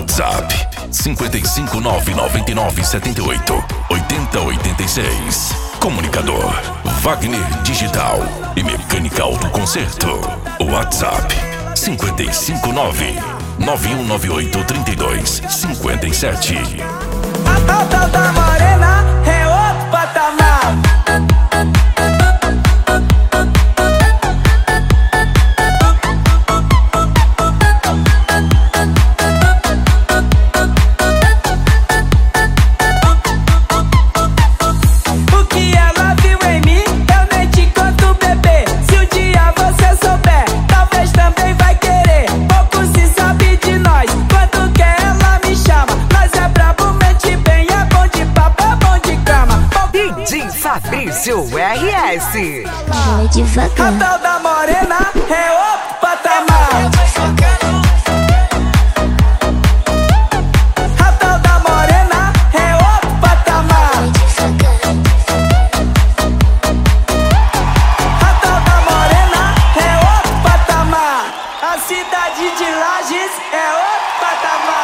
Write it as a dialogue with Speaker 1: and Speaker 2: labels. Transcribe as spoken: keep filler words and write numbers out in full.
Speaker 1: WhatsApp cinco cinco nove nove nove sete oito oito zero oito seis. Comunicador Wagner Digital e Mecânica Autoconcerto. WhatsApp cinco cinco nove nove um nove oito três dois cinco sete.
Speaker 2: A tal tal da morena é outro patamar. O que ela viu em mim, eu nem te conto, bebê. Se um dia você souber, talvez também vai querer. Pouco se sabe de nós, quando quer ela me chama. Nós é brabo, mente bem, é bom de papo, é bom de cama.
Speaker 3: D J Fabrício R S.
Speaker 4: Vai devagar.
Speaker 2: A tal da morena é outro patamar. A tal da morena é outro patamar. A tal da morena é outro patamar. A cidade de Lages é outro patamar.